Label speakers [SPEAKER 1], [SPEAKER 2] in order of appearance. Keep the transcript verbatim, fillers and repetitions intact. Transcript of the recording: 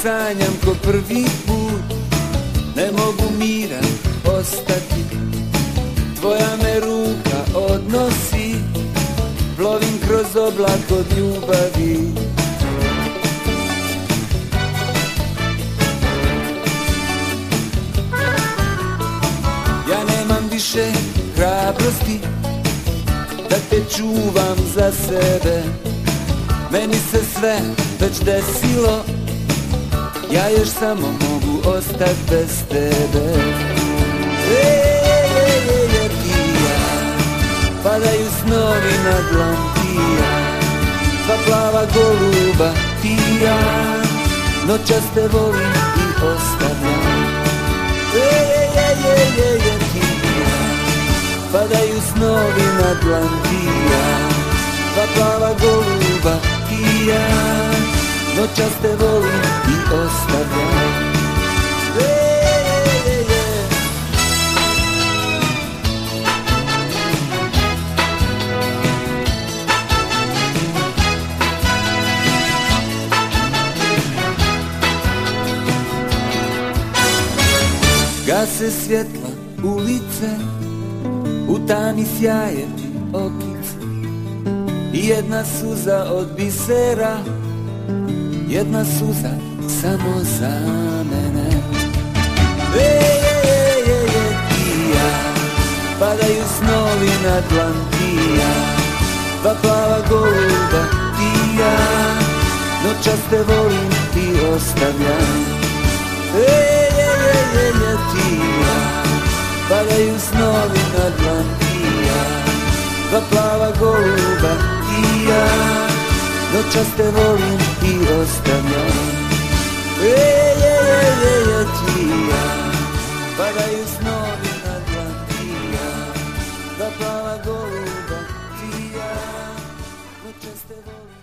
[SPEAKER 1] sanjam ko prvi put, ne mogu miran ostati. Tvoja me ruka odnosi, plovim kroz oblak od ljubavi. Ja nemam više hrabrosti da te čuvam za sebe. Meni se sve već desilo, ja još samo mogu ostat bez tebe. Ej, ej, ej, ej, ti ja, padaju snovi na dlan, ti ja, dva plava goluba, ti ja, noćas te volim i ostavljam. Ej, ej, ej, ej, ej, ej, ti ja, padaju snovi na dlan, ti ja, dva plava goluba, ti ja, noćas te volim i ostavljam. Gase svjetla ulice, u tami sjaje ti okice i jedna suza od bisera, jedna suza samo za mene. Ej, ej, ej, ej, ti ja, padaju snovi na dlan, ti ja, dva plava goluba, ti ja, noćas te volim i ostavljam. Ej, ej, ej, ej, ej, ti ja, padaju snovi na dlan, ti ja, dva plava goluba, ti ja, noćas te volim i ostavljam. Ej, ej, ej, ej, ej, ti ja, padaju snovi na dlan, ti ja, dva plava goluba, ti ja, noćas te volim.